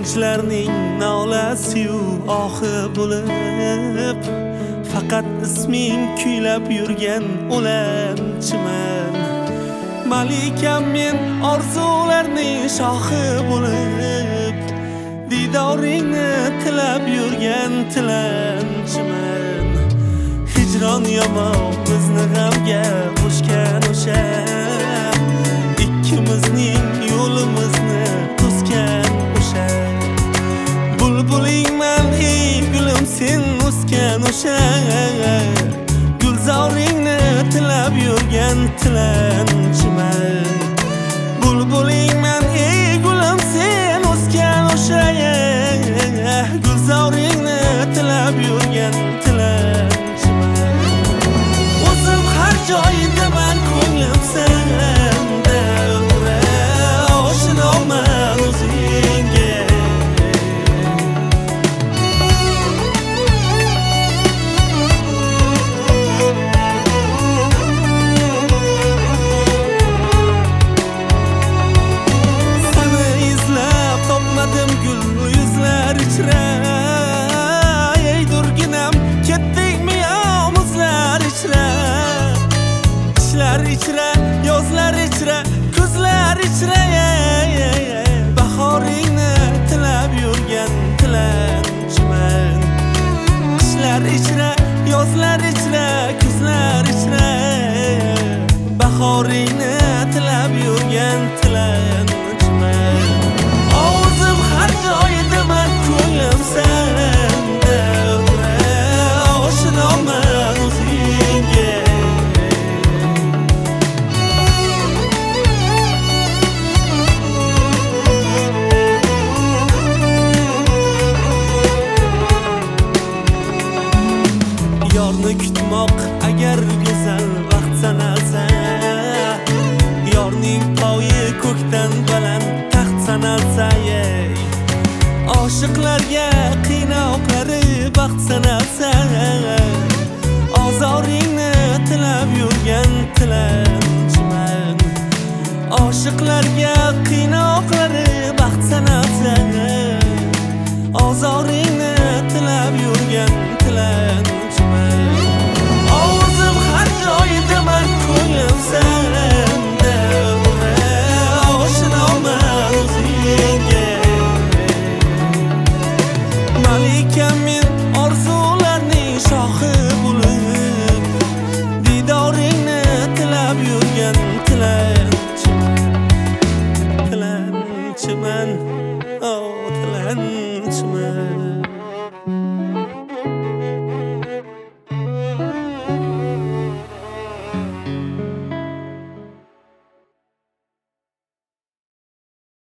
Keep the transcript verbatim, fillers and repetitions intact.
gençlarning nolasi-yu ohi bo'lib, faqat isming kuylab yurgan o'lanchiman. Malikam men orzularning shohi bo'lib, didoringni tilab yurgan tilanchiman. Hijron yomon bizni g'amga qo'shgan o'sha, ikkimizning yo'limizni to'sgan o'sha. Bulbulingman ey gulim sen o'sgan o'sha, gulzoringni tilab yurgan tilanchiman. Bulbulingman ey gulim sen o'sgan o'sha, gulzoringni tilab yurgan tilanchiman. O'zim har joydaman ko'nglim senda, oshinoman o'zingga. Seni izlab topmadim gul yuzlar ichra, ey durginam ketdingmi omuzlar ichra. Qishlar ichra, yozlar ichra, kuzlar ichra, bahoringni tilab yurgan tilanchiman. Qishlar ichra, yozlar ichra, kuzlar ichra, bahoringni tilab yurgan tilanchiman. O'zim har joydaman ko'nglim senda, oshinoman o'zingga. Yorni kutmoq agar go'zal vaqt sanalsa, yorning poyi ko'kdan baland taxt sanalsa, ey oshiqlarga qiynoqlari baxt sanalsa, ozoringni tilab yurgan tilanchiman. Oshiqlarga qiynoqlari baxt sanalsa, ozoringni tilab yurgan tilanchiman. O'zim har joydaman ko'nglim senda, oshinoman o'zingga. Malikam men orzularning shohi bo'lib, didoringni tilab yurgan tilanchiman. Tilanchiman, oh tilanchiman.